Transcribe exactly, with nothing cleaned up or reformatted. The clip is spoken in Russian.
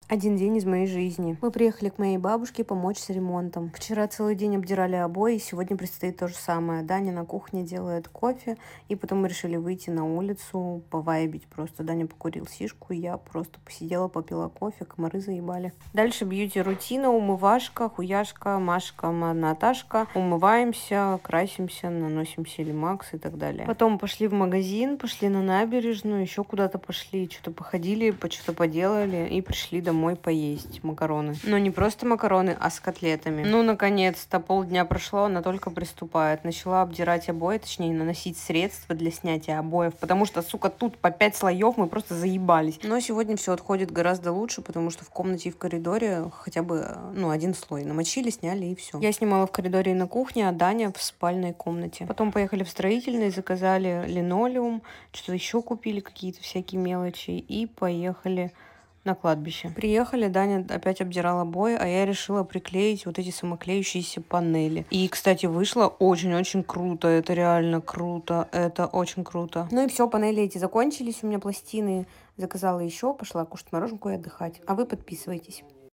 Один день из моей жизни. Мы приехали к моей бабушке помочь с ремонтом. Вчера целый день обдирали обои, сегодня предстоит то же самое. Даня на кухне делает кофе, и потом мы решили выйти на улицу, повайбить просто. Даня покурил сишку, я просто посидела, попила кофе, комары заебали. Дальше бьюти-рутина, умывашка, хуяшка, Машка, Наташка. Умываемся, красимся, наносим силимакс и так далее. Потом пошли в магазин, пошли на набережную, еще куда-то пошли, что-то походили, по что-то поделали и пришли домой поесть макароны. Но не просто макароны, а с котлетами. Ну, наконец-то, полдня прошло, она только приступает. Начала обдирать обои, точнее, наносить средства для снятия обоев, потому что, сука, тут по пять слоев мы просто заебались. Но сегодня все отходит гораздо лучше, потому что в комнате и в коридоре хотя бы, ну, один слой намочили, сняли и все. Я снимала в коридоре и на кухне, а Даня в спальной комнате. Потом поехали в строительный, заказали линолеум, что-то еще купили, какие-то всякие мелочи, и поехали на кладбище. Приехали, Даня опять обдирал обои, а я решила приклеить вот эти самоклеющиеся панели. И, кстати, вышло очень-очень круто. Это реально круто. Это очень круто. Ну и все, панели эти закончились. У меня пластины заказала еще. Пошла кушать мороженку и отдыхать. А вы подписывайтесь.